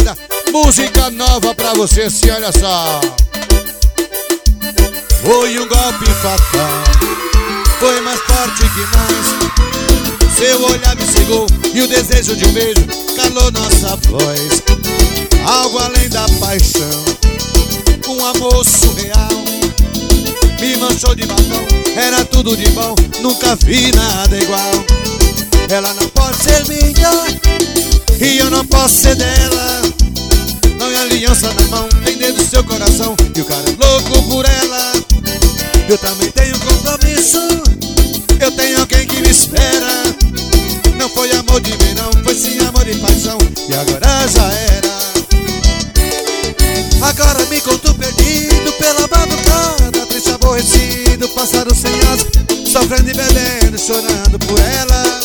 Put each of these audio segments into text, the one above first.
moda, música nova pra você, sim, olha só. Foi um golpe fatal, foi mais forte que nós. Seu olhar me cegou e o desejo de um beijo calou nossa voz. Algo além da paixão, um amor surreal. Me manchou de batom, era tudo de bom, nunca vi nada igual. Ela não pode ser minha e eu não posso ser dela. Não é aliança na mão, tem dentro do seu coração e o cara é louco por ela. Eu também tenho compromisso, eu tenho alguém que me espera. Não foi amor de verão, foi sim amor de paixão, e agora já era. Agora me conto perdido pela madrugada, triste, aborrecido, pássaro sem asa, sofrendo e bebendo, chorando por ela.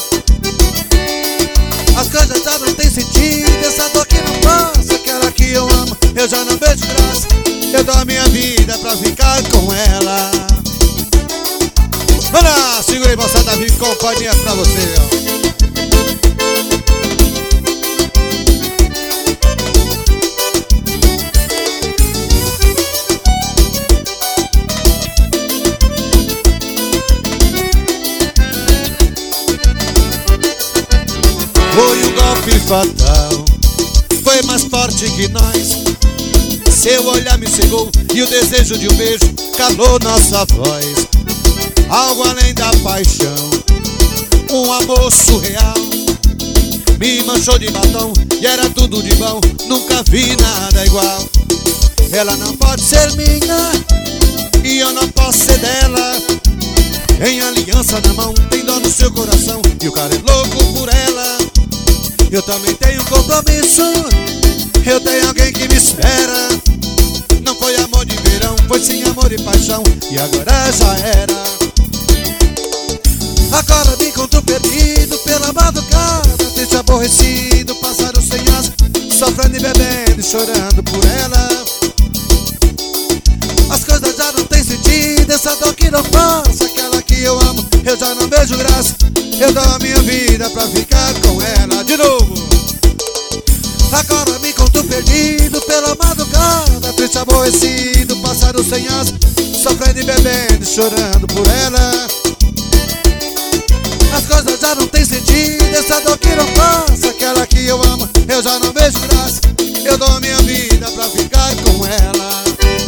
As coisas já não tem sentido, essa dor que não passa, aquela que eu amo, eu já não vejo graça. Eu dou a minha vida pra ficar com ela. Vamos lá, segura aí, moçada, Davi, companhia pra você, ó. Foi um golpe fatal, foi mais forte que nós. Seu olhar me cegou e o desejo de um beijo calou nossa voz. Algo além da paixão, um amor surreal. Me manchou de batom e era tudo de bom, nunca vi nada igual. Ela não pode ser minha e eu não posso ser dela. Em aliança na mão, tem dor no seu coração e o cara é louco por ela. Eu também tenho compromisso, eu tenho alguém que me espera. Não foi amor de verão, foi sim amor de paixão, e agora já era. Agora me encontro perdido pela madrugada, triste, aborrecido, pássaro sem asa, sofrendo e bebendo, chorando por ela. As coisas já não tem sentido, essa dor que não passa, aquela que eu amo, eu já não vejo graça. Eu dou a minha vida pra ficar com ela. De novo. Agora me encontro perdido pela madrugada, triste, aborrecido, pássaro sem asa, sofrendo e bebendo, chorando por ela. As coisas já não tem sentido, essa dor que não passa, aquela que eu amo, eu já não vejo graça. Eu dou a minha vida pra ficar com ela.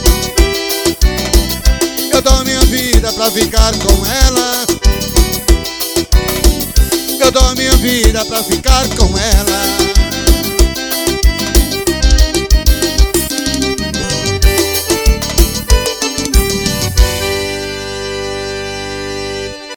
Eu dou a minha vida pra ficar com ela. Eu dou a minha vida pra ficar com ela.